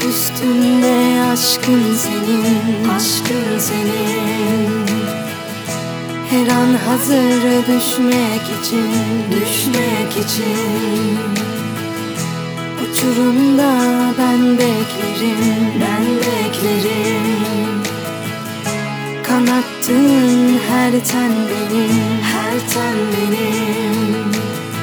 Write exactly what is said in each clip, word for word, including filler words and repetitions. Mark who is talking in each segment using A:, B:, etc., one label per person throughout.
A: Üstünde aşkın senin, aşkın senin. Her an hazır düşmek için, düşmek için. Uçurumda ben beklerim, ben beklerim. Kanattığın her ten benim, her ten benim.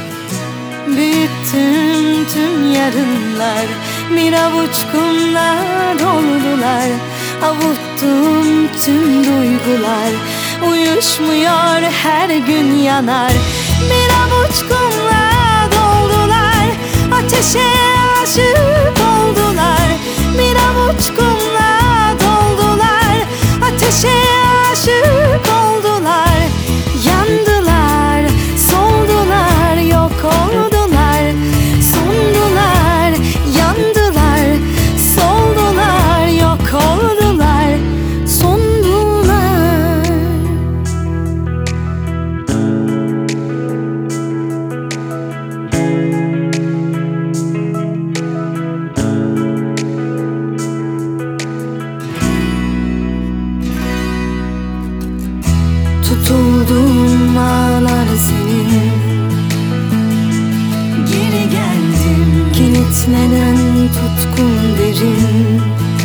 A: Büyüttüm tüm yarınlar, bir avuç kumla doldular. Avuttum tüm duygular, uyuşmuyor her gün yanar. Bir avuç kumla doldular, ateşe aşık oldular. Bir avuç kumla doldular, ateşe aşık oldular. Yandılar, soldular, yok oldular. Sondular, yandılar, soldular, yok oldular. Sondular. Tutulduğum ağlar senin, geri geldim. Kilitlenen tutkun derin,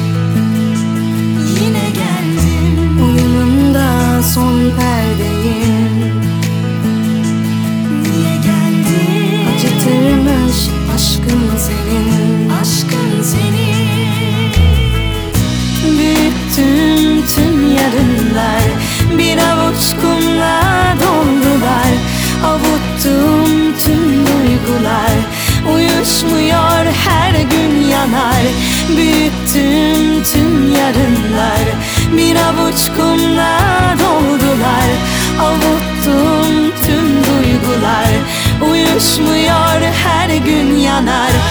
A: yine geldim. Oyununda son perdeyim, niye geldin? Acıtırmış aşkın senin, aşkın senin. Büyüttüm tüm yarınlar, bir avuç kumla doldular. Avuttum tüm duygular, uyuşmuyor her gün yanar. Büyüttüm tüm yarınlar, bir avuç kumla doldular. Avuttum tüm duygular, uyuşmuyor her gün yanar.